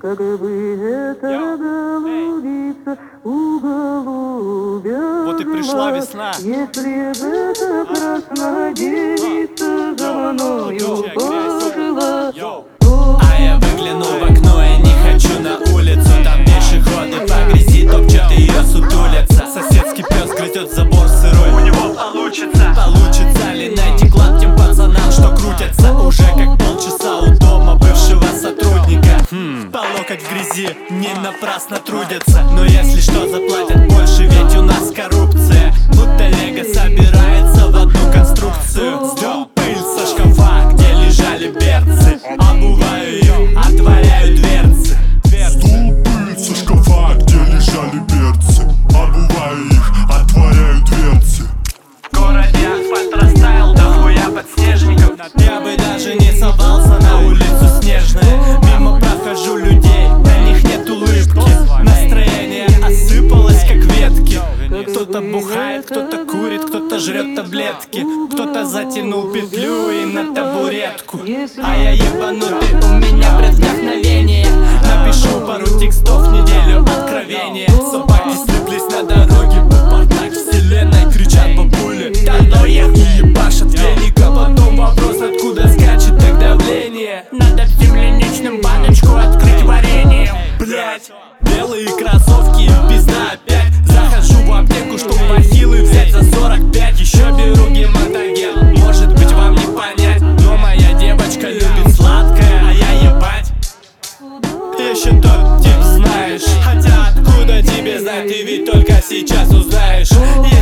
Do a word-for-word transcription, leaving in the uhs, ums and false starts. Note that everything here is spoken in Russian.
как бы это голубица у голубя. Вот и пришла весна. Если бы эта красная девица за мною пожила. А я выгляну в окно и не хочу на улицу. Там пешеходы по грязи топчат ее сутулятся. Соседский пес грызет забор сырой. У него получится. Получится ли найти клад тем пацанам, что крутятся уже как полчаса у дома бывшего сотрудника? Хм, по локоть в грязи не напрасно трудятся. Но если что, заплатят больше, ведь у нас коррупция. Будто лего собирается в одну конструкцию. Сдём пыль со шкафа, где лежали берцы. Обуваю ее, отворяю дверцы. Сдул пыль со шкафа, где лежали берцы. Обуваю их, отворяю дверцы. В городе асфальт растаял, дохуя подснежников. Я бы даже не совался на улицу снежную. Мимо прохожу людей, на них нет улыбки. Настроение осыпалось, как ветки. Кто-то бухает, кто-то курит, кто-то жрет таблетки. Кто-то затянул петлю и на табуретку. А я ебанутый, у меня бред вдохновения. Напишу пару текстов в неделю откровения. Собаки слиплись на дороге, бардак вселенной. Кричат бабули, да ну их не ебашат велика. Потом вопрос, откуда скачет так давление. Надо в земляничном баночку открыть варенье. Блять, белые кроссовки и пизда опять. Захожу в аптеку, чтоб бахилы взять за сорок пять. Еще беру гематоген, может быть вам не понять. Но моя девочка любит сладкое, а я ебать. Еще тот тип знаешь. Хотя откуда тебе знать, ты ведь только сейчас узнаешь.